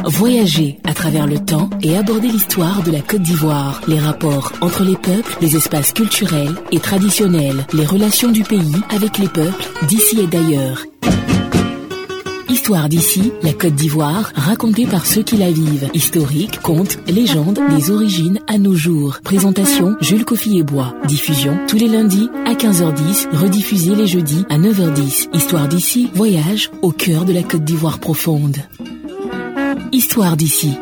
Voyager à travers le temps et aborder l'histoire de la Côte d'Ivoire, les rapports entre les peuples, les espaces culturels et traditionnels, les relations du pays avec les peuples d'ici et d'ailleurs. Histoire d'ici, la Côte d'Ivoire, racontée par ceux qui la vivent. Historique, contes, légendes, des origines à nos jours. Présentation, Jules Kofi-Ebois. Diffusion, tous les lundis à 15h10, rediffusée les jeudis à 9h10. Histoire d'ici, voyage au cœur de la Côte d'Ivoire profonde. Histoire d'ici.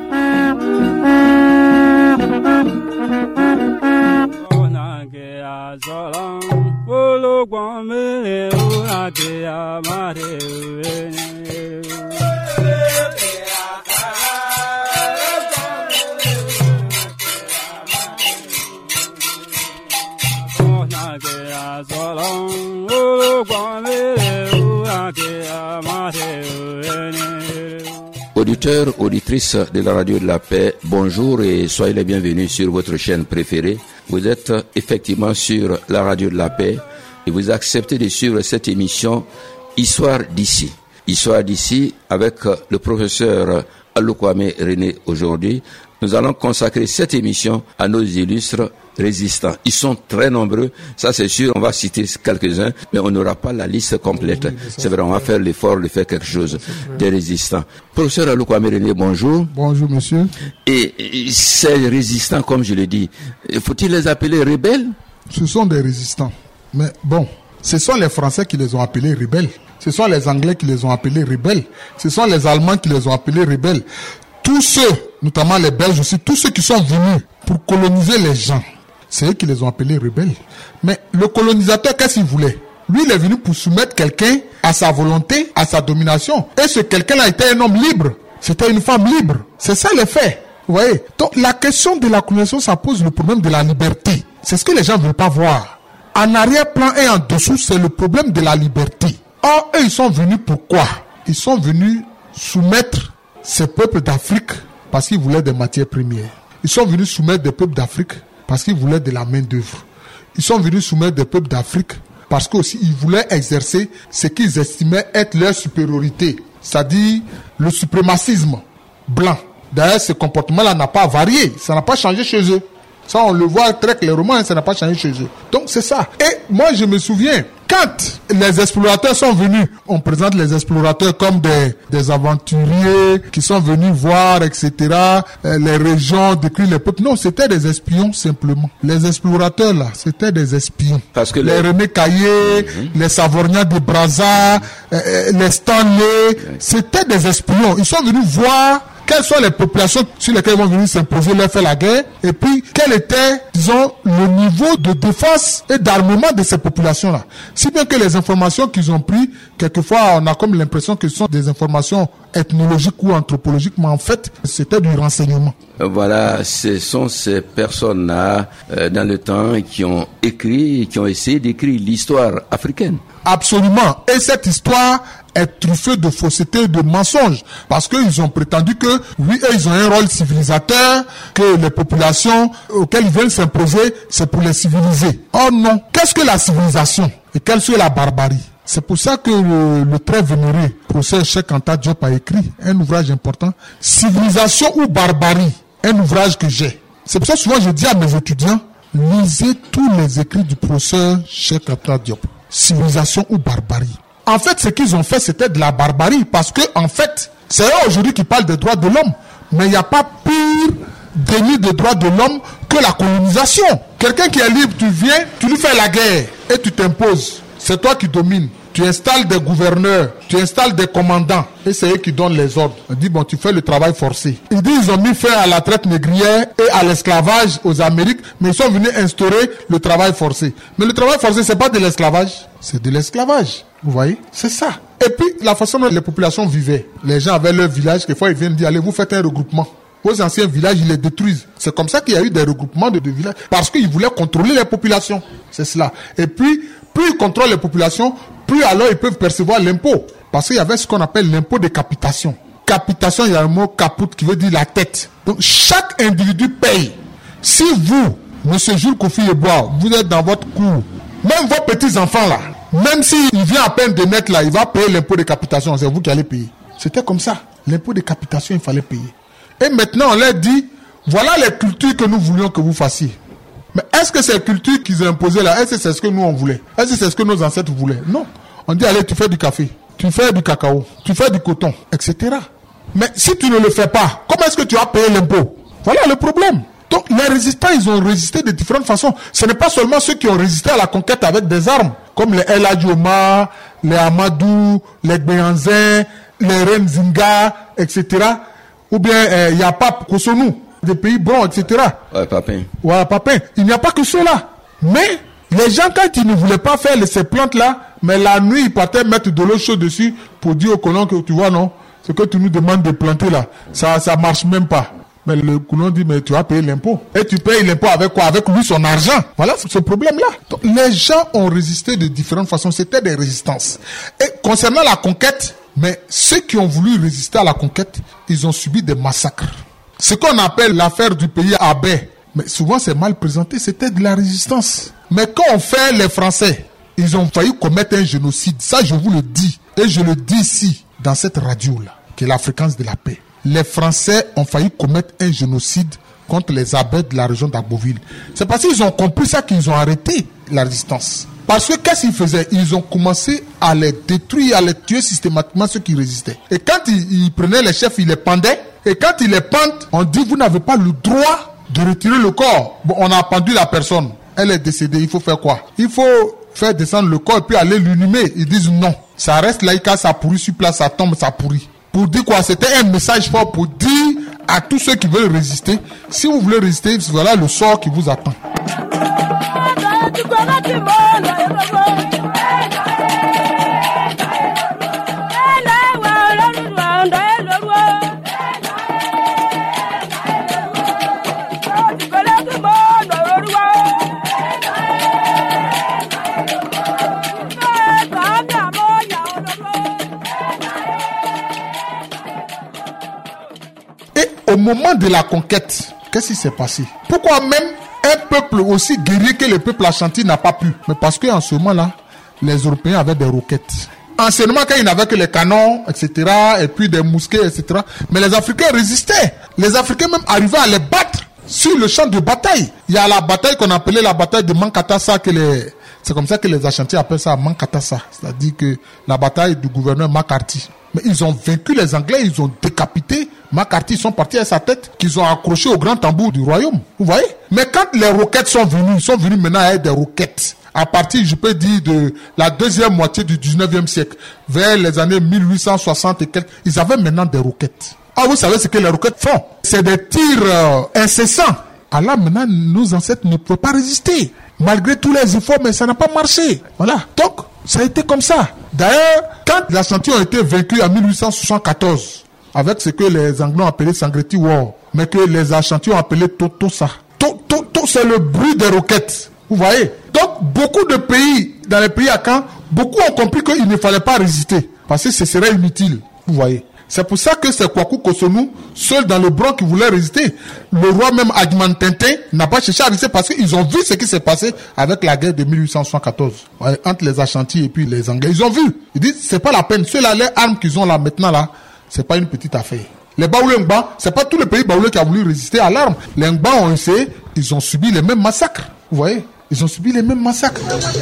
Auditeurs, auditrices de la radio de la paix, bonjour et soyez les bienvenus sur votre chaîne préférée. Vous êtes effectivement sur la radio de la paix et vous acceptez de suivre cette émission Histoire d'ici. Histoire d'ici avec le professeur Aloukwame René aujourd'hui. Nous allons consacrer cette émission à nos illustres résistants. Ils sont très nombreux, ça c'est sûr, on va citer quelques-uns, mais on n'aura pas la liste complète. C'est vrai, on va faire l'effort de faire quelque chose des résistants. Professeur Aloukwame René, bonjour. Bonjour monsieur. Et ces résistants, comme je l'ai dit, faut-il les appeler rebelles? Ce sont des résistants. Mais bon, ce sont les Français qui les ont appelés rebelles. Ce sont les Anglais qui les ont appelés rebelles. Ce sont les Allemands qui les ont appelés rebelles. Tous ceux, notamment les Belges aussi, tous ceux qui sont venus pour coloniser les gens, c'est eux qui les ont appelés rebelles. Mais le colonisateur, qu'est-ce qu'il voulait? Lui, il est venu pour soumettre quelqu'un à sa volonté, à sa domination. Et ce quelqu'un-là était un homme libre. C'était une femme libre. C'est ça les faits. Vous voyez? Donc la question de la colonisation, ça pose le problème de la liberté. C'est ce que les gens ne veulent pas voir. En arrière-plan et en dessous, c'est le problème de la liberté. Or, eux, ils sont venus pourquoi? Ils sont venus soumettre ces peuples d'Afrique parce qu'ils voulaient des matières premières. Ils sont venus soumettre des peuples d'Afrique parce qu'ils voulaient de la main-d'œuvre. Ils sont venus soumettre des peuples d'Afrique parce qu'aussi ils voulaient exercer ce qu'ils estimaient être leur supériorité, c'est-à-dire le suprémacisme blanc. D'ailleurs, ce comportement-là n'a pas varié, ça n'a pas changé chez eux. Ça, on le voit très clairement, ça n'a pas changé chez eux. Donc, c'est ça. Et moi, je me souviens, quand les explorateurs sont venus, on présente les explorateurs comme des aventuriers qui sont venus voir, etc., les régions, décrire les peuples. Non, c'était des espions, simplement. Les explorateurs, là, c'était des espions. Parce que les René Caillé, les Savognats de Brazza, les Stanley, c'était des espions. Ils sont venus voir quelles sont les populations sur lesquelles ils vont venir s'imposer, leur faire la guerre, et puis quel était, disons, le niveau de défense et d'armement de ces populations-là. Si bien que les informations qu'ils ont prises, quelquefois, on a comme l'impression que ce sont des informations ethnologiques ou anthropologiques, mais en fait, c'était du renseignement. Voilà, ce sont ces personnes-là, dans le temps, qui ont écrit, qui ont essayé d'écrire l'histoire africaine. Absolument. Et cette histoire est truffée de fausseté et de mensonges. Parce qu'ils ont prétendu que, oui, eux, ils ont un rôle civilisateur, que les populations auxquelles ils veulent s'imposer, c'est pour les civiliser. Oh non. Qu'est-ce que la civilisation? Et quelle est la barbarie? C'est pour ça que le très vénéré professeur Cheikh Anta Diop a écrit un ouvrage important, Civilisation ou barbarie, un ouvrage que j'ai. C'est pour ça que souvent je dis à mes étudiants, lisez tous les écrits du professeur Cheikh Anta Diop. Civilisation ou barbarie. En fait, ce qu'ils ont fait, c'était de la barbarie, parce que, en fait, c'est eux aujourd'hui qui parlent des droits de l'homme. Mais il n'y a pas pire déni des droits de l'homme que la colonisation. Quelqu'un qui est libre, tu viens, tu lui fais la guerre et tu t'imposes. C'est toi qui domines. Tu installes des gouverneurs, tu installes des commandants, et c'est eux qui donnent les ordres. On dit, bon, tu fais le travail forcé. Ils disent, ils ont mis fin à la traite négrière et à l'esclavage aux Amériques, mais ils sont venus instaurer le travail forcé. Mais le travail forcé, c'est pas de l'esclavage, c'est de l'esclavage. Vous voyez? C'est ça. Et puis, la façon dont les populations vivaient. Les gens avaient leur village, quelquefois ils viennent dire, allez, vous faites un regroupement. Vos anciens villages, ils les détruisent. C'est comme ça qu'il y a eu des regroupements de villages, parce qu'ils voulaient contrôler les populations. C'est cela. Et puis, plus ils contrôlent les populations, plus alors ils peuvent percevoir l'impôt. Parce qu'il y avait ce qu'on appelle l'impôt de capitation. Capitation, il y a un mot caput qui veut dire la tête. Donc chaque individu paye. Si vous, monsieur Jules Kofi-Ebois, vous êtes dans votre cour, même vos petits-enfants là, même s'il vient à peine de naître là, il va payer l'impôt de capitation, c'est vous qui allez payer. C'était comme ça. L'impôt de capitation, il fallait payer. Et maintenant, on leur dit, voilà les cultures que nous voulions que vous fassiez. Mais est-ce que ces cultures qu'ils ont imposées là, est-ce que c'est ce que nous on voulait? Est-ce que c'est ce que nos ancêtres voulaient? Non. On dit, allez, tu fais du café, tu fais du cacao, tu fais du coton, etc. Mais si tu ne le fais pas, comment est-ce que tu vas payer l'impôt? Voilà le problème. Donc les résistants, ils ont résisté de différentes façons. Ce n'est pas seulement ceux qui ont résisté à la conquête avec des armes, comme les El Hadji Omar, les Amadou, les Gbeyanzin, les Renzinga, etc. Ou bien Yapap, Kosonou, des pays blancs, etc. Ouais, Papin. Ouais, Papin. Il n'y a pas que ceux-là. Mais les gens, quand ils ne voulaient pas faire ces plantes-là, mais la nuit, ils partaient mettre de l'eau chaude dessus pour dire aux colons que, tu vois, non, ce que tu nous demandes de planter là, ça marche même pas. Mais le colon dit, mais tu vas payer l'impôt. Et tu payes l'impôt avec quoi? Avec lui, son argent. Voilà ce problème-là. Donc, les gens ont résisté de différentes façons. C'était des résistances. Et concernant la conquête, mais ceux qui ont voulu résister à la conquête, ils ont subi des massacres. Ce qu'on appelle l'affaire du pays Abé, mais souvent c'est mal présenté, c'était de la résistance. Mais quand on fait les Français, ils ont failli commettre un génocide. Ça, je vous le dis. Et je le dis ici, dans cette radio-là, qui est la fréquence de la paix. Les Français ont failli commettre un génocide contre les Abés de la région d'Agboville. C'est parce qu'ils ont compris ça qu'ils ont arrêté la résistance. Parce que qu'est-ce qu'ils faisaient? Ils ont commencé à les détruire, à les tuer systématiquement ceux qui résistaient. Et quand ils prenaient les chefs, ils les pendaient. Et quand ils les pendent, on dit vous n'avez pas le droit de retirer le corps. Bon, on a pendu la personne. Elle est décédée. Il faut faire quoi? Il faut faire descendre le corps et puis aller l'inhumer. Ils disent non. Ça reste là, quand ça pourrit sur place, ça tombe, ça pourrit. Pour dire quoi? C'était un message fort pour dire à tous ceux qui veulent résister, si vous voulez résister, voilà le sort qui vous attend. Au moment de la conquête, qu'est-ce qui s'est passé? Pourquoi même un peuple aussi guerrier que le peuple Ashanti n'a pas pu? Mais parce qu'en ce moment-là, les Européens avaient des roquettes. Anciennement, quand ils n'avaient que les canons, etc., et puis des mousquets, etc., mais les Africains résistaient. Les Africains même arrivaient à les battre sur le champ de bataille. Il y a la bataille qu'on appelait la bataille de Mankatassa, c'est comme ça que les Ashanti appellent ça Mankatassa, c'est-à-dire que la bataille du gouverneur McCarthy. Mais ils ont vaincu les Anglais, ils ont décapité McCarthy, ils sont partis à sa tête, qu'ils ont accroché au grand tambour du royaume. Vous voyez? Mais quand les roquettes sont venues, ils sont venus maintenant avec des roquettes. À partir, je peux dire, de la deuxième moitié du 19e siècle, vers les années 1860 et quelques, ils avaient maintenant des roquettes. Ah, vous savez ce que les roquettes font? C'est des tirs incessants. Ah là, maintenant, nos ancêtres ne pouvaient pas résister. Malgré tous les efforts, mais ça n'a pas marché. Voilà. Donc, ça a été comme ça. D'ailleurs, quand les Ashanti ont été vaincus en 1874, avec ce que les Anglais ont appelé Sangreti War, mais que les Ashanti ont appelé Totosa. Toto, c'est le bruit des roquettes. Vous voyez? Donc, beaucoup de pays, dans les pays à Caen, beaucoup ont compris qu'il ne fallait pas résister, parce que ce serait inutile. Vous voyez? C'est pour ça que c'est Kwaku Kosonou, seul dans le Bronx, qui voulait résister. Le roi même Adjman Tintin n'a pas cherché à résister parce qu'ils ont vu ce qui s'est passé avec la guerre de 1874. Ouais, entre les Ashanti et puis les Anglais. Ils ont vu. Ils disent, c'est pas la peine. Ceux-là, les armes qu'ils ont là, maintenant là, c'est pas une petite affaire. Les Baoulé Ngba, c'est pas tous les pays Baoulé qui ont voulu résister à l'arme. Les Ngba ont essayé, ils ont subi les mêmes massacres. Vous voyez? Ils ont subi les mêmes massacres.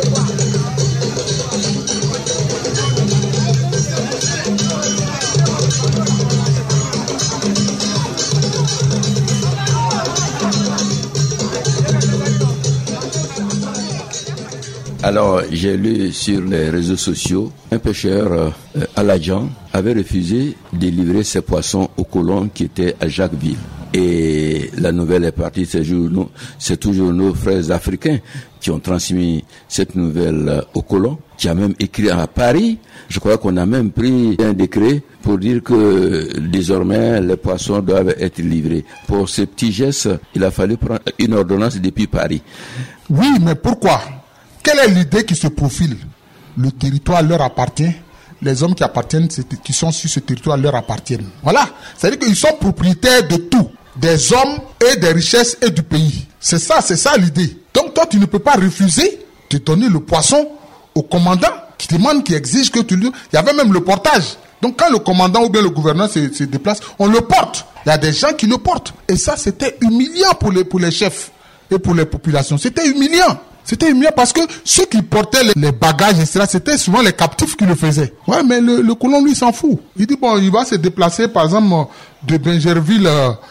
Alors, j'ai lu sur les réseaux sociaux, un pêcheur Aladjan avait refusé de livrer ses poissons aux colons qui étaient à Jacquesville. Et la nouvelle est partie, c'est toujours nos frères africains qui ont transmis cette nouvelle aux colons, qui a même écrit à Paris. Je crois qu'on a même pris un décret pour dire que désormais les poissons doivent être livrés. Pour ce petit geste, il a fallu prendre une ordonnance depuis Paris. Oui, mais pourquoi? Quelle est l'idée qui se profile? Le territoire leur appartient. Les hommes qui sont sur ce territoire leur appartiennent. Voilà. C'est-à-dire qu'ils sont propriétaires de tout. Des hommes et des richesses et du pays. C'est ça l'idée. Donc toi, tu ne peux pas refuser de donner le poisson au commandant qui demande, qui exige que tu lui... Il y avait même le portage. Donc quand le commandant ou bien le gouverneur se déplace, on le porte. Il y a des gens qui le portent. Et ça, c'était humiliant pour les chefs et pour les populations. C'était humiliant. C'était humiliant parce que ceux qui portaient les bagages, etc., c'était souvent les captifs qui le faisaient. Ouais, mais le colon, lui, s'en fout. Il dit, bon, il va se déplacer, par exemple, de Bingerville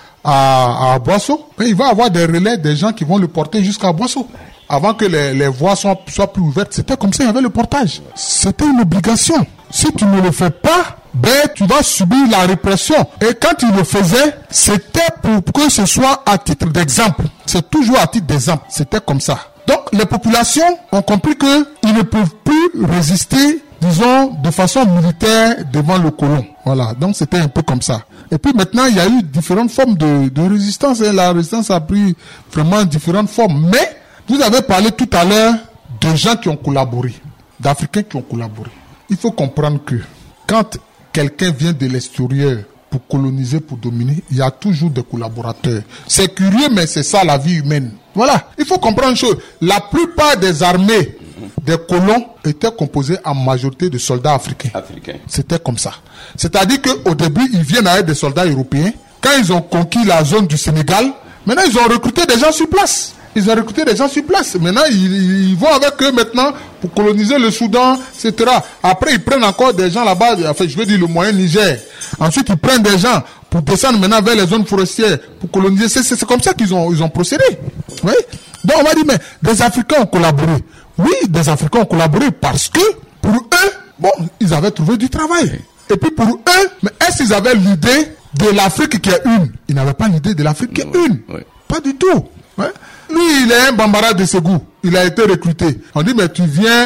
à Boisseau. Et il va avoir des relais, des gens qui vont le porter jusqu'à Boisseau. Avant que les voies soient plus ouvertes. C'était comme ça, il y avait le portage. C'était une obligation. Si tu ne le fais pas, tu vas subir la répression. Et quand il le faisait, c'était pour que ce soit à titre d'exemple. C'est toujours à titre d'exemple. C'était comme ça. Donc, les populations ont compris qu'ils ne peuvent plus résister, disons, de façon militaire devant le colon. Voilà. Donc, c'était un peu comme ça. Et puis maintenant, il y a eu différentes formes de résistance. Et la résistance a pris vraiment différentes formes. Mais, vous avez parlé tout à l'heure de gens qui ont collaboré, d'Africains qui ont collaboré. Il faut comprendre que quand quelqu'un vient de l'extérieur pour coloniser, pour dominer, il y a toujours des collaborateurs. C'est curieux, mais c'est ça la vie humaine. Voilà. Il faut comprendre une chose. La plupart des armées des colons étaient composées en majorité de soldats africains. C'était comme ça. C'est-à-dire qu'au début, ils viennent avec des soldats européens. Quand ils ont conquis la zone du Sénégal, maintenant ils ont recruté des gens sur place. Maintenant, ils vont avec eux maintenant pour coloniser le Soudan, etc. Après, ils prennent encore des gens là-bas, enfin, je veux dire le moyen Niger. Ensuite, ils prennent des gens pour descendre maintenant vers les zones forestières pour coloniser. C'est comme ça qu'ils ont procédé. Oui. Donc, on va dire, mais des Africains ont collaboré. Oui, des Africains ont collaboré parce que, pour eux, bon, ils avaient trouvé du travail. Et puis pour eux, mais est-ce qu'ils avaient l'idée de l'Afrique qui est une? Ils n'avaient pas l'idée de l'Afrique qui est une. Pas du tout. Ouais. Lui, il est un Bambara de Ségou. Il a été recruté. On dit, mais tu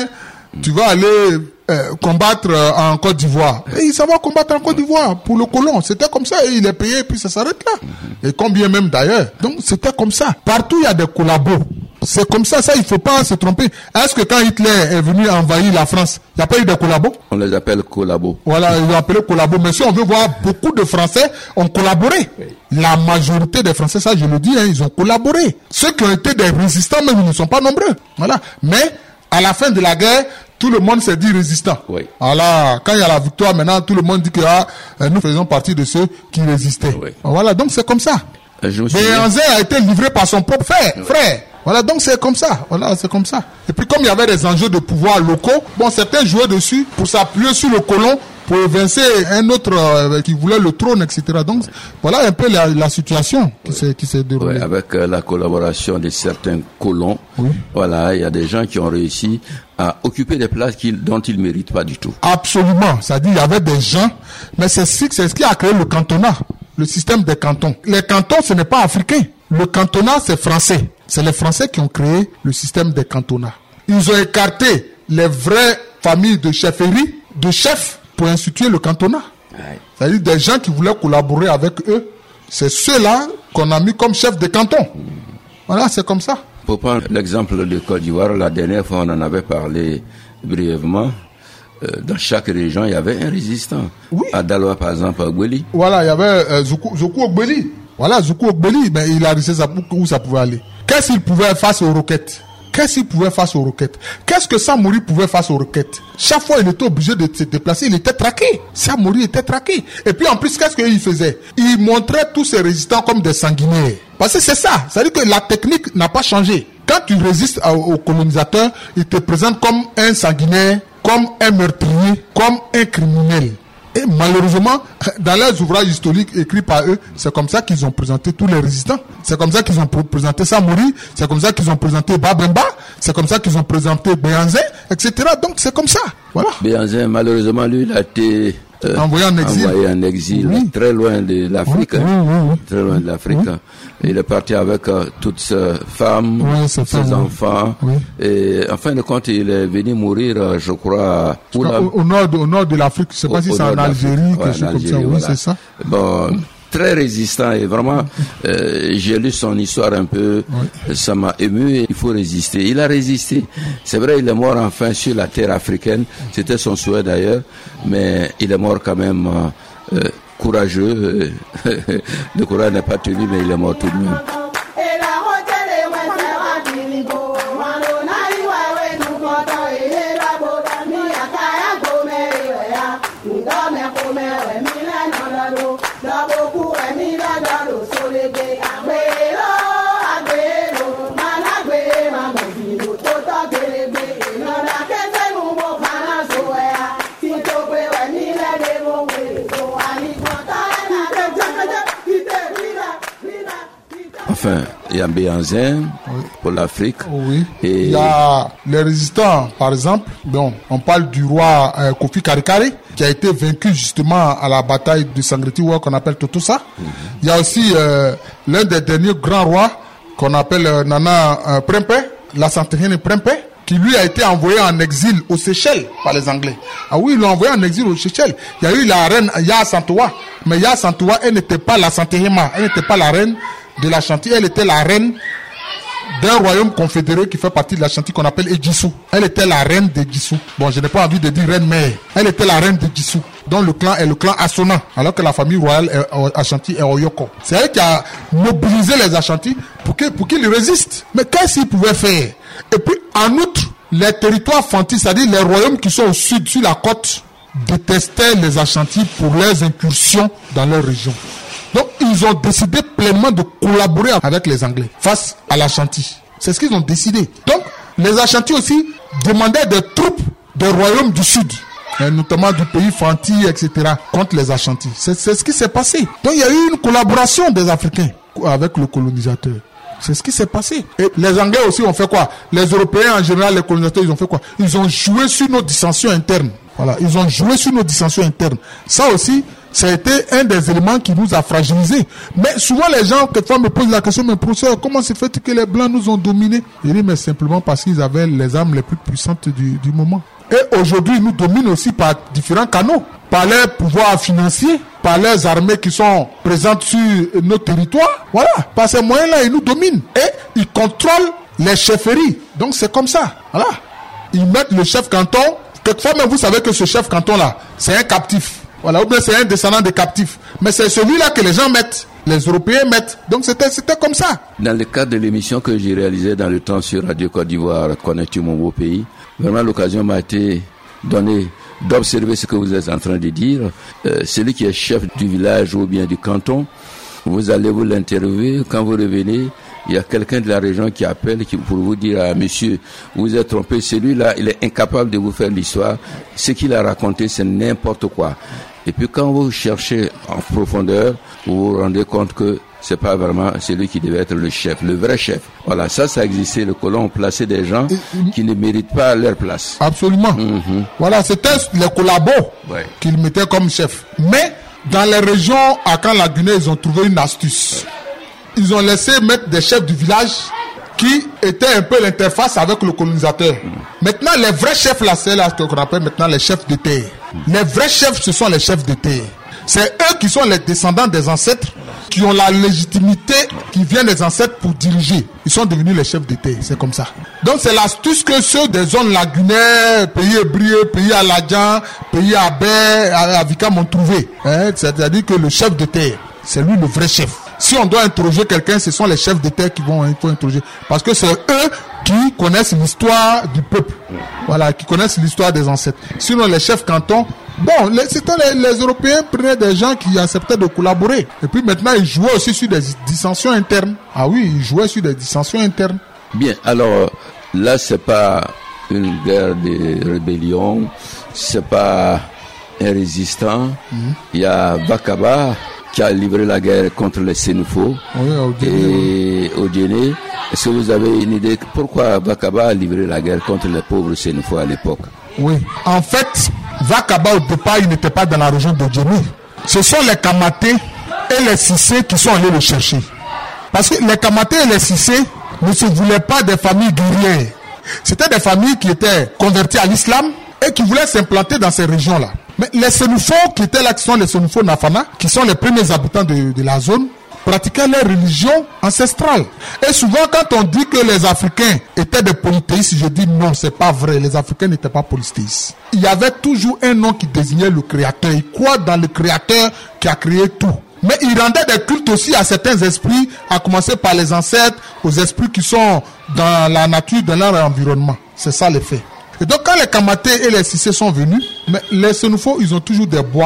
vas aller combattre en Côte d'Ivoire. Et il va combattre en Côte d'Ivoire pour le colon. C'était comme ça. Et il est payé et puis ça s'arrête là. Et combien même d'ailleurs. Donc c'était comme ça. Partout, il y a des collabos. C'est comme ça, il faut pas se tromper. Est-ce que quand Hitler est venu envahir la France, il n'y a pas eu de collabos? On les appelle collabos. Voilà, ils ont appelé collabos. Mais si on veut voir, beaucoup de Français ont collaboré. Oui. La majorité des Français, ça je le dis, ils ont collaboré. Ceux qui ont été des résistants, même ils ne sont pas nombreux. Voilà. Mais à la fin de la guerre, tout le monde s'est dit résistant. Oui. Voilà. Quand il y a la victoire, maintenant, tout le monde dit que nous faisons partie de ceux qui résistaient. Oui. Voilà, donc c'est comme ça. Béhanzin a été livré par son propre frère. Voilà, donc c'est comme ça. Voilà, c'est comme ça. Et puis comme il y avait des enjeux de pouvoir locaux, bon, certains jouaient dessus pour s'appuyer sur le colon, pour évincer un autre qui voulait le trône, etc. Donc voilà un peu la situation qui s'est déroulée. Oui, avec la collaboration de certains colons, voilà, il y a des gens qui ont réussi à occuper des places dont ils ne méritent pas du tout. Absolument. C'est-à-dire il y avait des gens, mais c'est ce qui a créé le cantonat, le système des cantons. Les cantons, ce n'est pas africain. Le cantonat, c'est français. C'est les Français qui ont créé le système des cantonats. Ils ont écarté les vraies familles de chefferie, de chefs, pour instituer le cantonat. Ouais. C'est-à-dire des gens qui voulaient collaborer avec eux. C'est ceux-là qu'on a mis comme chefs de canton. Voilà, c'est comme ça. Pour prendre l'exemple de Côte d'Ivoire, la dernière fois, on en avait parlé brièvement. Dans chaque région, il y avait un résistant. Oui. À Daloa, par exemple, à Ogbeli. Voilà, il y avait Zoukou Ogbeli. Voilà, Zoukou Ogbeli, mais il a resté où ça pouvait aller. Qu'est-ce qu'il pouvait face aux roquettes? Qu'est-ce que Samori pouvait face aux roquettes? Chaque fois, il était obligé de se déplacer, il était traqué. Samori était traqué. Et puis, en plus, qu'est-ce qu'il faisait? Il montrait tous ses résistants comme des sanguinaires. Parce que c'est ça. C'est-à-dire que la technique n'a pas changé. Quand tu résistes aux colonisateurs, ils te présentent comme un sanguinaire, comme un meurtrier, comme un criminel. Et malheureusement, dans leurs ouvrages historiques écrits par eux, c'est comme ça qu'ils ont présenté tous les résistants. C'est comme ça qu'ils ont présenté Samori, c'est comme ça qu'ils ont présenté Babemba, c'est comme ça qu'ils ont présenté Béhanzin, etc. Donc c'est comme ça. Voilà. Béhanzin, malheureusement, lui, il a été envoyé en exil, oui. Très loin de l'Afrique. Oui. Très loin de l'Afrique. Oui. Il est parti avec toutes ses femmes, ses enfants. Oui. Et en fin de compte, il est venu mourir, je crois, au nord de l'Afrique. Je ne sais pas si c'est en Algérie, quelque chose comme ça. Oui, voilà. C'est ça. Bon, très résistant et vraiment, j'ai lu son histoire un peu, ça m'a ému et il faut résister. Il a résisté. C'est vrai, il est mort enfin sur la terre africaine. C'était son souhait d'ailleurs, mais il est mort quand même courageux. Le courage n'est pas tenu, mais il est mort tout de même. Enfin, Yambé Anzin pour l'Afrique. Oui. Et il y a les résistants, par exemple. Bon, on parle du roi Kofi Karikare, qui a été vaincu justement à la bataille de Sangretiwa qu'on appelle Totosa. Il y a aussi l'un des derniers grands rois qu'on appelle Nana Prempeh, la Santérienne Prempeh, qui lui a été envoyé en exil aux Seychelles par les Anglais. Ah oui, ils l'ont envoyé en exil aux Seychelles. Il y a eu la reine Ya Santoua, mais Ya Santoua, elle n'était pas la Santérienne, elle n'était pas la reine de l'Ashanti, elle était la reine d'un royaume confédéré qui fait partie de l'Ashanti qu'on appelle Ejissou. Elle était la reine d'Ejissou. Bon, je n'ai pas envie de dire reine mère. Elle était la reine d'Ejissou, dont le clan est le clan Assona, alors que la famille royale Ashanti est Oyoko. C'est elle qui a mobilisé les Ashanti pour qu'ils résistent. Mais qu'est-ce qu'ils pouvaient faire? Et puis, en outre, les territoires fantis, c'est-à-dire les royaumes qui sont au sud, sur la côte, détestaient les Ashanti pour leurs incursions dans leur région. Donc, ils ont décidé pleinement de collaborer avec les Anglais face à l'Ashanti. C'est ce qu'ils ont décidé. Donc, les Ashanti aussi demandaient des troupes des royaumes du sud, notamment du pays Fanti, etc., contre les Ashanti. C'est ce qui s'est passé. Donc, il y a eu une collaboration des Africains avec le colonisateur. C'est ce qui s'est passé. Et les Anglais aussi ont fait quoi? Les Européens en général, les colonisateurs, ils ont fait quoi? Ils ont joué sur nos dissensions internes. Voilà, ils ont joué sur nos dissensions internes. Ça aussi, ça a été un des éléments qui nous a fragilisés. Mais souvent les gens, quelquefois, me posent la question, mais professeur, comment se fait que les Blancs nous ont dominés? Je dis, mais simplement parce qu'ils avaient les armes les plus puissantes du moment. Et aujourd'hui, ils nous dominent aussi par différents canaux. Par leurs pouvoirs financiers, par leurs armées qui sont présentes sur nos territoires. Voilà, par ces moyens-là, ils nous dominent. Et ils contrôlent les chefferies. Donc c'est comme ça. Voilà. Ils mettent le chef canton. Quelquefois même, vous savez que ce chef canton-là, c'est un captif. Voilà, ou bien c'est un descendant de captifs. Mais c'est celui-là que les gens mettent, les Européens mettent. Donc c'était comme ça. Dans le cadre de l'émission que j'ai réalisée dans le temps sur Radio Côte d'Ivoire, Connais-tu mon beau pays, vraiment l'occasion m'a été donnée d'observer ce que vous êtes en train de dire. Celui qui est chef du village ou bien du canton, vous allez vous l'interviewer. Quand vous revenez, il y a quelqu'un de la région qui appelle pour vous dire, ah, monsieur, vous êtes trompé, celui-là, il est incapable de vous faire l'histoire. Ce qu'il a raconté, c'est n'importe quoi. Et puis quand vous cherchez en profondeur, vous vous rendez compte que c'est pas vraiment celui qui devait être le chef, le vrai chef. Voilà, ça existait. Le colon plaçait des gens qui ne méritent pas leur place. Absolument. Voilà, c'était les collabos qu'ils mettaient comme chef. Mais dans les régions à Can-la-Guinée, ils ont trouvé une astuce. Ils ont laissé mettre des chefs du village qui étaient un peu l'interface avec le colonisateur. Maintenant, les vrais chefs, là, c'est là ce qu'on appelle maintenant les chefs de terre. Les vrais chefs, ce sont les chefs de terre. C'est eux qui sont les descendants des ancêtres, qui ont la légitimité qui vient des ancêtres pour diriger. Ils sont devenus les chefs de terre, c'est comme ça. Donc c'est l'astuce que ceux des zones lagunaires, pays Hébrieux, pays Aladjan, pays Abé, Avikam ont trouvé. C'est-à-dire que le chef de terre, c'est lui le vrai chef. Si on doit interroger quelqu'un, ce sont les chefs de terre qui vont interroger. Parce que c'est eux qui connaissent l'histoire du peuple. Voilà, qui connaissent l'histoire des ancêtres. Sinon, les chefs cantons, bon, les Européens prenaient des gens qui acceptaient de collaborer. Et puis maintenant, ils jouaient aussi sur des dissensions internes. Ah oui, ils jouaient sur des dissensions internes. Bien, alors, là, c'est pas une guerre de rébellion, c'est pas un résistant. Il y a Vakaba qui a livré la guerre contre les Sénoufos et Odiéné. Est-ce que vous avez une idée pourquoi Vakaba a livré la guerre contre les pauvres Sénoufos à l'époque? Oui, en fait, Vakaba au départ, il n'était pas dans la région d'Odiéné. Ce sont les Kamaté et les Sissé qui sont allés le chercher. Parce que les Kamaté et les Sissé ne se voulaient pas des familles guerrières. C'était des familles qui étaient converties à l'islam et qui voulaient s'implanter dans ces régions-là. Mais les Sénoufos qui étaient là, qui sont les Sénoufos Nafana, qui sont les premiers habitants de la zone, pratiquaient leur religion ancestrale. Et souvent, quand on dit que les Africains étaient des polythéistes, je dis non, c'est pas vrai. Les Africains n'étaient pas polythéistes. Il y avait toujours un nom qui désignait le Créateur. Ils croient dans le Créateur qui a créé tout. Mais ils rendaient des cultes aussi à certains esprits, à commencer par les ancêtres, aux esprits qui sont dans la nature, dans leur environnement. C'est ça le fait. Et donc quand les Kamaté et les Sissé sont venus, mais les Sénoufos, ils ont toujours des bois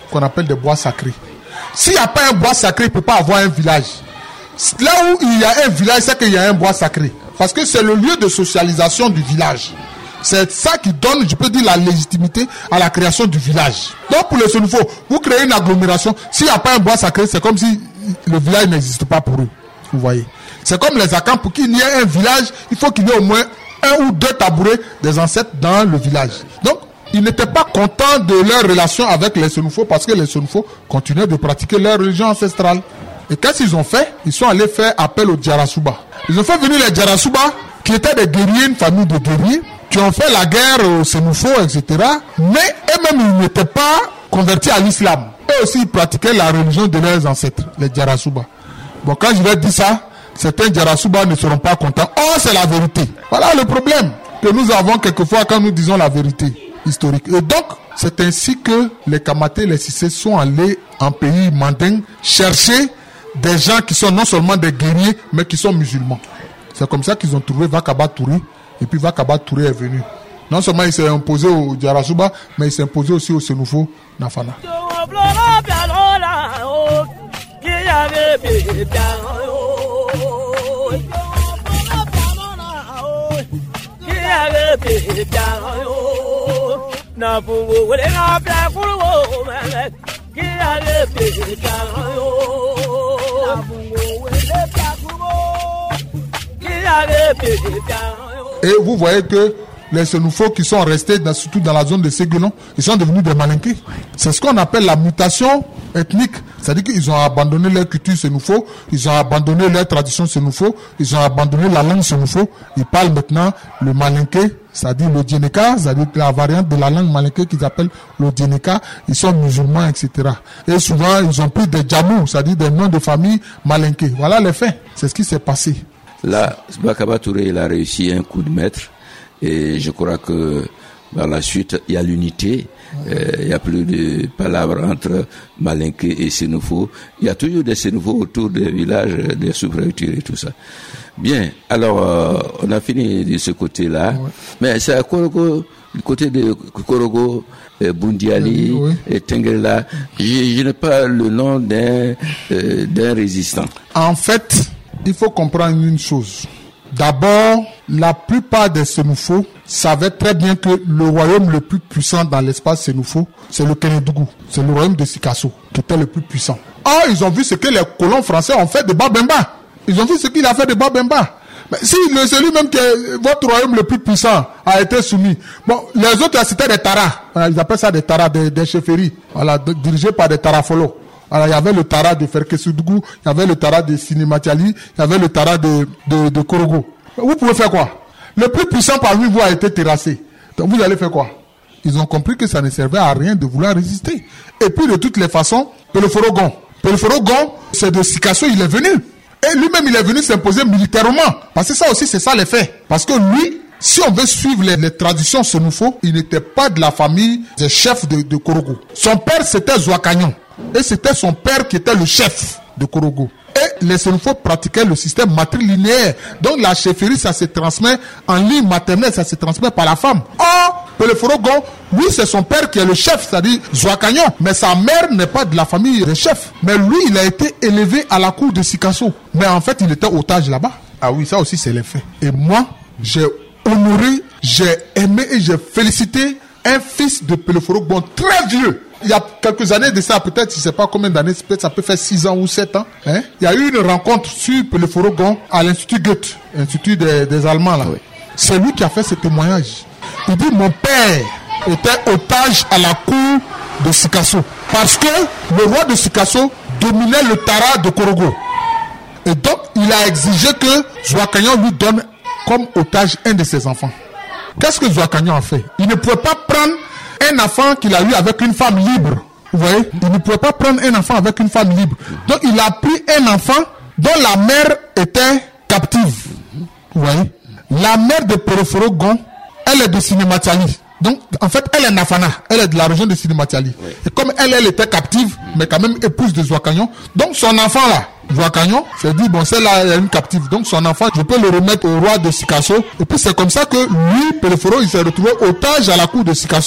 qu'on appelle des bois sacrés. S'il n'y a pas un bois sacré, il ne peut pas avoir un village. Là où il y a un village, c'est qu'il y a un bois sacré. Parce que c'est le lieu de socialisation du village. C'est ça qui donne, je peux dire, la légitimité à la création du village. Donc pour les Sénoufo, vous créez une agglomération. S'il n'y a pas un bois sacré, c'est comme si le village n'existe pas pour eux. Vous voyez. C'est comme les Akans, pour qu'il y ait un village, il faut qu'il y ait au moins 1 ou 2 tabourets des ancêtres dans le village. Donc, ils n'étaient pas contents de leur relation avec les Sénoufo parce que les Sénoufo continuaient de pratiquer leur religion ancestrale. Et qu'est-ce qu'ils ont fait? Ils sont allés faire appel aux Djarasuba. Ils ont fait venir les Djarasuba, qui étaient des guerriers, une famille de guerriers, qui ont fait la guerre aux Sénoufo, etc. Mais eux-mêmes, ils n'étaient pas convertis à l'islam. Eux aussi, ils pratiquaient la religion de leurs ancêtres, les Djarasuba. Bon, quand je vais dire ça, certains Djarasuba ne seront pas contents. Oh, c'est la vérité. Voilà le problème que nous avons quelquefois quand nous disons la vérité historique. Et donc, c'est ainsi que les Kamaté, les Cissé sont allés en pays manding chercher des gens qui sont non seulement des guerriers, mais qui sont musulmans. C'est comme ça qu'ils ont trouvé Vakaba Touré. Et puis Vakaba Touré est venu. Non seulement il s'est imposé au Djarasuba, mais il s'est imposé aussi au Sénoufo Nafana. Et vous voyez que les Sénoufo qui sont restés surtout dans la zone de Séguélon, ils sont devenus des Malinké. C'est ce qu'on appelle la mutation ethnique. C'est-à-dire qu'ils ont abandonné leur culture Sénoufo, ils ont abandonné leur tradition Sénoufo, ils ont abandonné la langue Sénoufo. Ils parlent maintenant le Malinké, c'est-à-dire le Djeneka, c'est-à-dire la variante de la langue Malinké qu'ils appellent le Djeneka. Ils sont musulmans, etc. Et souvent, ils ont pris des Djamou, c'est-à-dire des noms de famille Malinké. Voilà les faits. C'est ce qui s'est passé. Là, Vakaba Touré, il a réussi un coup de maître. Et je crois que par la suite, il y a l'unité. Il n'y a plus de palabres entre Malinké et Sénoufo. Il y a toujours des Sénoufo autour des villages, des sous-préfectures et tout ça. Bien, alors on a fini de ce côté-là. Ouais. Mais c'est à Korogo, du côté de Korogo, Bundiali et Tengrela. Je n'ai pas le nom d'un résistant. En fait, il faut comprendre une chose. D'abord, la plupart des Sénoufo savaient très bien que le royaume le plus puissant dans l'espace Sénoufo, c'est le Kénédougou. C'est le royaume de Sikasso qui était le plus puissant. Ah, ils ont vu ce que les colons français ont fait de Babemba. Ils ont vu ce qu'il a fait de Babemba. Mais si c'est lui-même que votre royaume le plus puissant a été soumis. Bon, les autres, c'était des taras. Ils appellent ça des taras, des chefferies. Voilà, dirigés par des tarafolos. Alors, il y avait le Tara de Ferkesoudou, il y avait le Tara de Sinematiali, il y avait le Tara de Korogo. Vous pouvez faire quoi? Le plus puissant parmi vous a été terrassé. Donc, vous allez faire quoi? Ils ont compris que ça ne servait à rien de vouloir résister. Et puis, de toutes les façons, Peleforogon, c'est de Sikasso, il est venu. Et lui-même, il est venu s'imposer militairement. Parce que ça aussi, c'est ça les faits. Parce que lui, si on veut suivre les traditions Sénoufo, il n'était pas de la famille des chefs de Korogo. Son père, c'était Zouakagnon. Et c'était son père qui était le chef de Korogo. Et les Sénoufo pratiquaient le système matrilinéaire. Donc la chefferie, ça se transmet en ligne maternelle, ça se transmet par la femme. Or, Peleforogon, lui, c'est son père qui est le chef, c'est-à-dire Zouakagnon. Mais sa mère n'est pas de la famille des chefs. Mais lui, il a été élevé à la cour de Sikasso. Mais en fait, il était otage là-bas. Ah oui, ça aussi, c'est les faits. Et moi, j'ai honoré, j'ai aimé et j'ai félicité un fils de Peleforogon très vieux. Il y a quelques années de ça, peut-être, je ne sais pas combien d'années, peut-être ça peut faire 6 ans ou 7 ans. Hein? Il y a eu une rencontre sur Peleforogon à l'Institut Goethe, l'Institut des Allemands. Là. Oui. C'est lui qui a fait ce témoignage. Il dit, mon père était otage à la cour de Sikasso. Parce que le roi de Sikasso dominait le Tara de Korogo. Et donc, il a exigé que Zouakagnon lui donne comme otage un de ses enfants. Qu'est-ce que Zouakagnon a fait? Il ne pouvait pas prendre un enfant qu'il a eu avec une femme libre. Vous voyez? Il ne pouvait pas prendre un enfant avec une femme libre. Donc, il a pris un enfant dont la mère était captive. Vous voyez? La mère de Peleforogon, elle est de Sinematiali. Donc, en fait, elle est Nafana. Elle est de la région de Sinematiali. Oui. Et comme elle était captive, mais quand même épouse de Zouakagnon, donc son enfant là, Zouakagnon s'est dit, bon, celle-là, elle est une captive. Donc, son enfant, je peux le remettre au roi de Sikasso. Et puis, c'est comme ça que lui, Peleforo, il s'est retrouvé otage à la cour de Sikasso.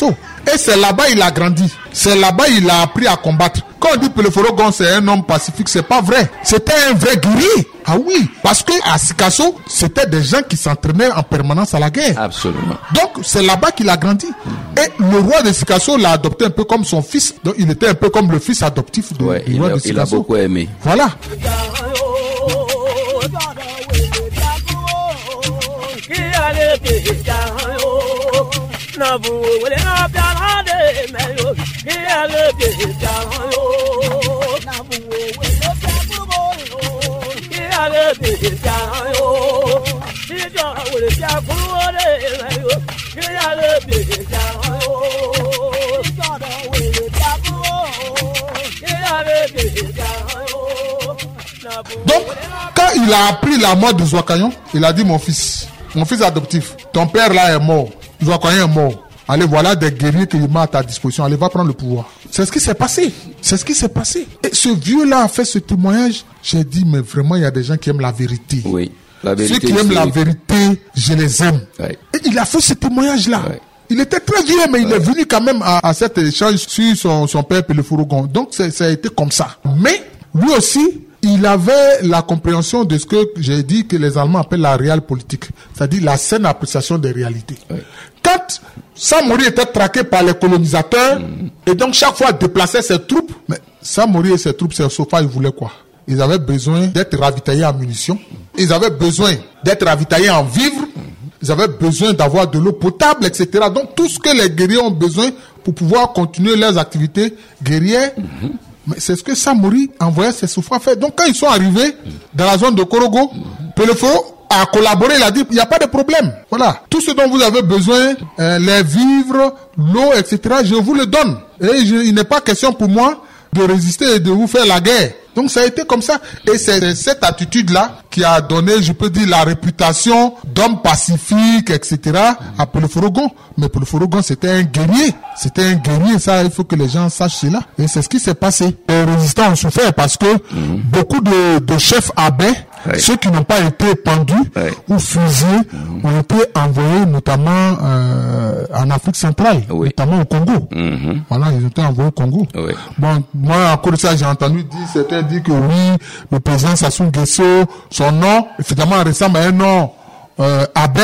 Et c'est là-bas il a grandi. C'est là-bas il a appris à combattre. Quand on dit Peleforo Gon c'est un homme pacifique, c'est pas vrai. C'était un vrai guerrier. Ah oui, parce que à Sikasso, c'était des gens qui s'entraînaient en permanence à la guerre. Absolument. Donc c'est là-bas qu'il a grandi. Et le roi de Sikasso l'a adopté un peu comme son fils. Donc il était un peu comme le fils adoptif du roi de Sikasso. Il a beaucoup aimé. Voilà. Donc, quand il a appris la mort de Zouakayon, il a dit mon fils adoptif, ton père là est mort, Zouakayon est mort. Allez, voilà des guerriers qu'il met à ta disposition. Allez, va prendre le pouvoir. C'est ce qui s'est passé. Et ce vieux-là a fait ce témoignage. J'ai dit, mais vraiment, il y a des gens qui aiment la vérité. Oui, la vérité. Ceux qui aiment la vérité, je les aime. Ouais. Et il a fait ce témoignage-là. Ouais. Il était très vieux, mais il est venu quand même à cet échange sur son père Peleforo Gon. Donc, ça a été comme ça. Mais, lui aussi, il avait la compréhension de ce que j'ai dit que les Allemands appellent la realpolitik, c'est-à-dire la saine appréciation des réalités. Oui. Quand Samori était traqué par les colonisateurs et donc chaque fois déplaçait ses troupes, mais Samori et ses troupes, ses soldats, ils voulaient quoi? Ils avaient besoin d'être ravitaillés en munitions, ils avaient besoin d'être ravitaillés en vivres, ils avaient besoin d'avoir de l'eau potable, etc. Donc tout ce que les guerriers ont besoin pour pouvoir continuer leurs activités guerrières, mais c'est ce que Samori envoyait ses soldats faire. Donc quand ils sont arrivés dans la zone de Korogo, Peleforo a collaboré, il a dit, il n'y a pas de problème. Voilà. Tout ce dont vous avez besoin, les vivres, l'eau, etc., je vous le donne. Et il n'est pas question pour moi de résister et de vous faire la guerre. Donc ça a été comme ça. Et c'est cette attitude-là qui a donné, je peux dire, la réputation d'homme pacifique, etc. à Peleforo Gon. Mais Peleforo Gon, c'était un guerrier. Ça, il faut que les gens sachent cela. Et c'est ce qui s'est passé. Les résistants ont souffert parce que beaucoup de chefs abbés, ceux qui n'ont pas été pendus ou fusillés, ont été envoyés notamment en Afrique centrale, notamment au Congo. Voilà, ils ont été envoyés au Congo. Bon, moi, à cause de ça, j'ai entendu certains dire que oui, le président Sassou Nguesso, son nom, finalement, ressemble à un nom abbé,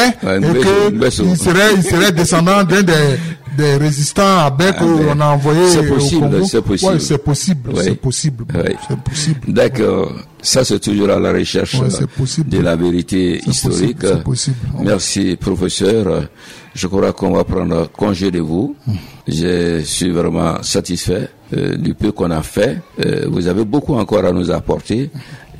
et qu'il serait descendant d'un des résistants abbés qu'on a envoyés au Congo. C'est possible. D'accord. Ça, c'est toujours à la recherche de la vérité historique. C'est possible. Merci, professeur. Je crois qu'on va prendre congé de vous. Je suis vraiment satisfait du peu qu'on a fait. Vous avez beaucoup encore à nous apporter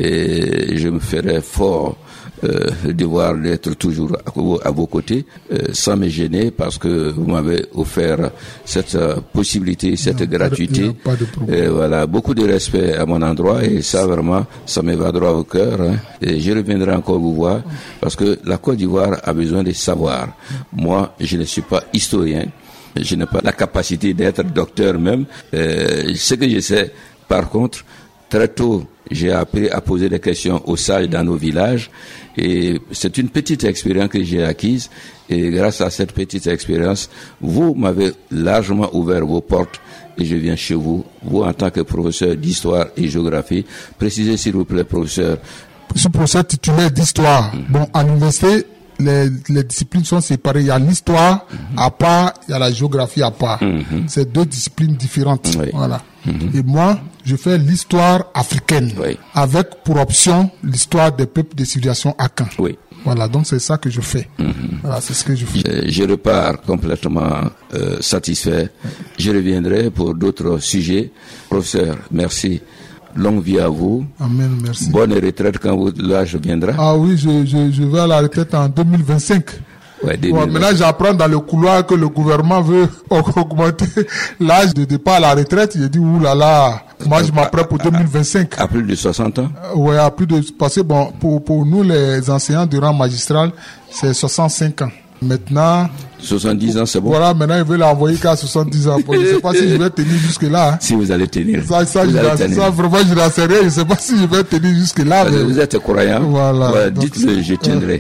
et je me ferai fort devoir d'être toujours à vos côtés sans me gêner parce que vous m'avez offert cette possibilité, cette gratuité. Voilà, beaucoup de respect à mon endroit et ça vraiment, ça me va droit au cœur. Et je reviendrai encore vous voir parce que la Côte d'Ivoire a besoin de savoir. Moi, je ne suis pas historien. Je n'ai pas la capacité d'être docteur même. Ce que je sais, par contre, très tôt, j'ai appris à poser des questions aux sages dans nos villages et c'est une petite expérience que j'ai acquise et grâce à cette petite expérience, vous m'avez largement ouvert vos portes et je viens chez vous, vous en tant que professeur d'histoire et géographie. Précisez s'il vous plaît, professeur. Je suis professeur titulaire d'histoire. Bon, à l'université, les disciplines sont séparées. Il y a l'histoire à part, il y a la géographie à part. C'est deux disciplines différentes. Voilà. Et moi, je fais l'histoire africaine avec pour option l'histoire des peuples des civilisations Akan. Voilà, donc c'est ça que je fais. Voilà, c'est ce que je fais. Je repars complètement satisfait. Je reviendrai pour d'autres sujets. Professeur, merci. Longue vie à vous. Amen, merci. Bonne retraite quand l'âge viendra. Ah oui, je vais à la retraite en 2025. Maintenant, j'apprends dans le couloir que le gouvernement veut augmenter l'âge de départ à la retraite. J'ai dit, oulala, moi je m'apprête pour 2025. À plus de 60 ans? Oui, à plus de... Parce que bon, pour nous les enseignants du rang magistral, c'est 65 ans. Maintenant... 70 ans, c'est bon. Voilà, maintenant, ils veulent l'envoyer qu'à 70 ans. Je ne sais pas si je vais tenir jusque-là. Si vous allez tenir. Ça, vraiment, je n'en sais rien. Je ne sais pas si je vais tenir jusque-là. Vous êtes croyant. Voilà. Dites-le, je tiendrai.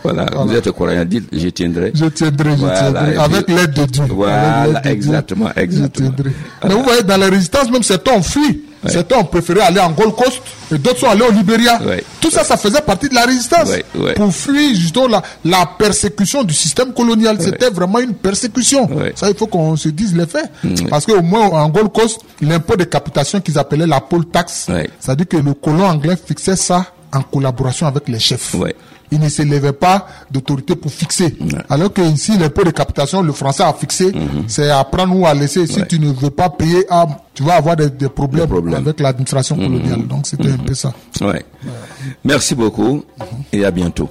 Voilà, vous êtes croyant, dites, je tiendrai. Je tiendrai, avec l'aide de Dieu. Voilà, exactement. Mais vous voyez, dans la résistance, même certains ont fui. Ouais. Certains ont préféré aller en Gold Coast et d'autres sont allés au Libéria. Ouais. Tout ça, ça faisait partie de la résistance. Ouais. Pour fuir justement la persécution du système colonial. C'était vraiment une persécution. Ça, il faut qu'on se dise les faits. Parce qu'au moins, en Gold Coast, l'impôt de capitation qu'ils appelaient la poll tax, c'est-à-dire que le colon anglais fixait ça en collaboration avec les chefs. Il ne s'élevait pas d'autorité pour fixer. Alors que ici, l'impôt de capitation, le français a fixé, c'est à prendre ou à laisser. Si tu ne veux pas payer, tu vas avoir des problèmes avec l'administration coloniale. Donc, c'était un peu ça. Merci beaucoup et à bientôt.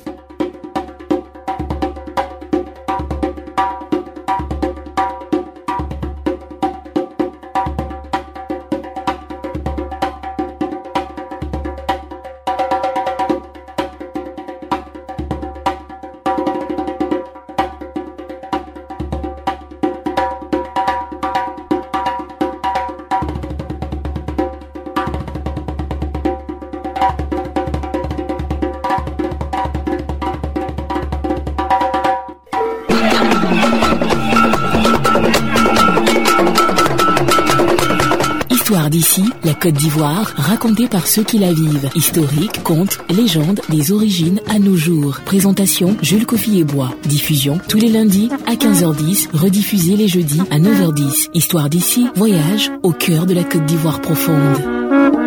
Histoire d'ici, la Côte d'Ivoire, racontée par ceux qui la vivent. Historique, contes, légendes, des origines à nos jours. Présentation, Jules Kofi-Ebois. Diffusion, tous les lundis à 15h10, rediffusée les jeudis à 9h10. Histoire d'ici, voyage au cœur de la Côte d'Ivoire profonde.